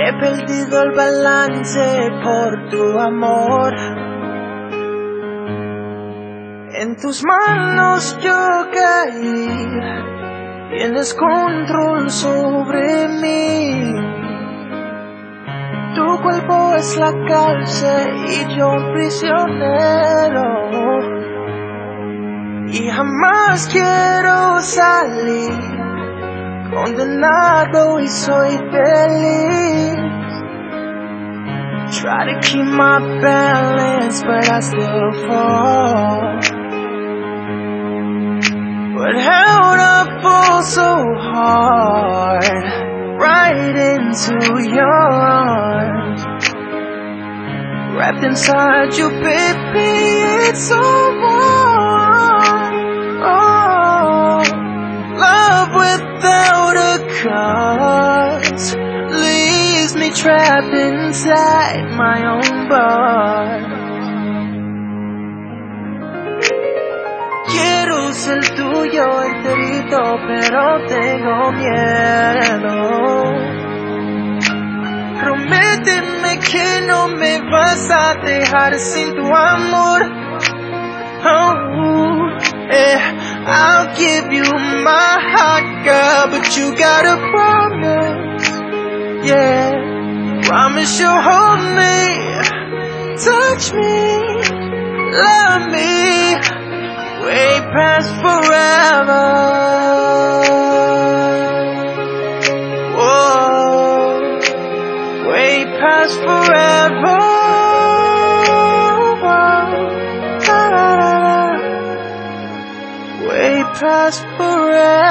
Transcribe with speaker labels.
Speaker 1: He perdido el balance por tu amor. En tus manos yo caí, tienes control sobre mí. Tu cuerpo es la cárcel y yo un prisionero. Y jamás quiero salir, condenado y soy feliz. Try to keep my balance, but I still fall. But how'd I fall so hard, right into your arms? Wrapped inside you, baby, it's so warm. Oh, love without a cause leaves me trapped inside my own bar. Quiero ser tuyo enterito, pero tengo miedo. Prométeme que no me vas a dejar sin tu amor. Oh, I'll give you my heart, girl, but you gotta promise, yeah, promise you'll hold me, touch me, love me, way past forever. Whoa, way past forever. Way past forever.